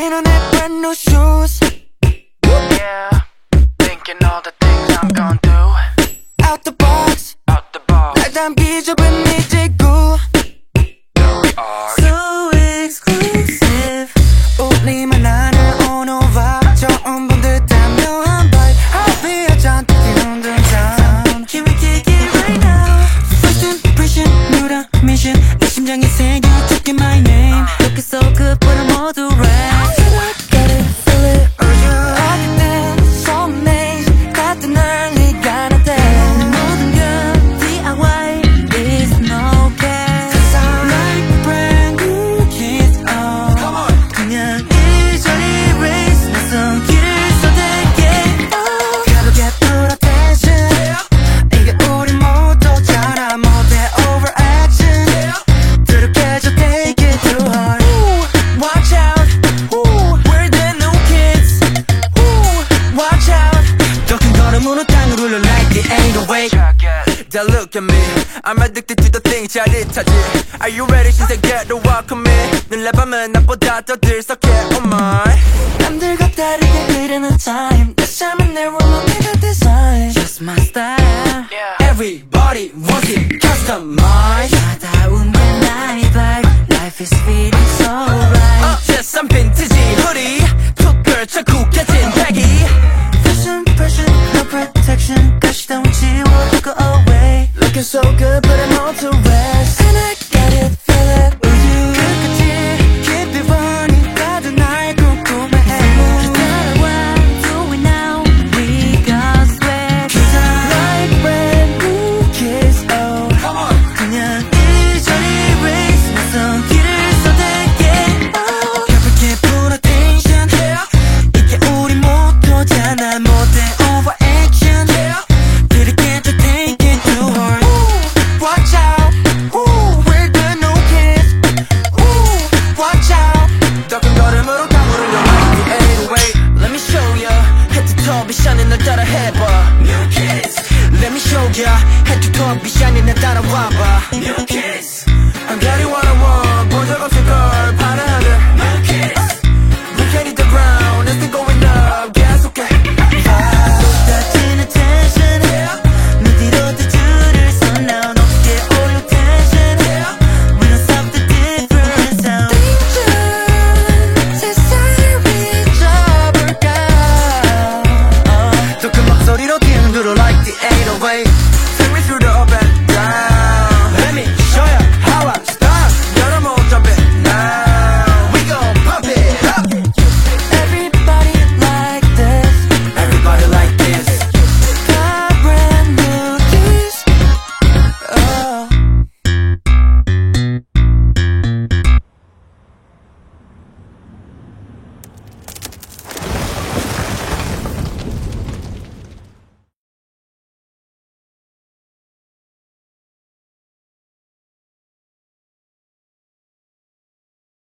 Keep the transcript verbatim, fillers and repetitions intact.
신은 내 brand new shoes. Yeah, thinking all the things I'm gonna do. Out the box, Out the box. 날 담기 좁은 이 지구. Very art. So exclusive. 우리만 아는 온오바. 처음 본 듯한 묘한 vibe. 하비야 잔뜩 피운 듯한 sound. Can we kick it right now? First impression, 누랑 mission. 내 심장이 새겨 듣게 my name. Look so good, but I'm all too red. Got it, feel it, urge you. 어쨌든 so amazed. 같은 날 네가 나대. 모든 건 D I Y. It's no care. Cause I'm like brand new kids. Oh, come on. 그냥 이리저리 race. 낯선 길을 선택해. Oh, gotta get put attention. 이게 우리 모토잖아. 모델 overaction. 드럽게져 take it too hard. Ooh, watch out. Ooh, we're the new kids. Ooh, watch out. 더 큰 걸음으로 땅을 울려 like the eight oh eight. Check it. Now look at me, I'm addicted to the things 짜릿하지. Are you ready? 신세계로 welcome me. 늘 내 밤은 나보다 더 들썩해. Oh my. 남들과 다르게 흐르는 time. 내 삶은 내 롤로 내가 design. Just my style. Yeah. Everybody wants it customized. 다다운 내 night life. Life is feeling so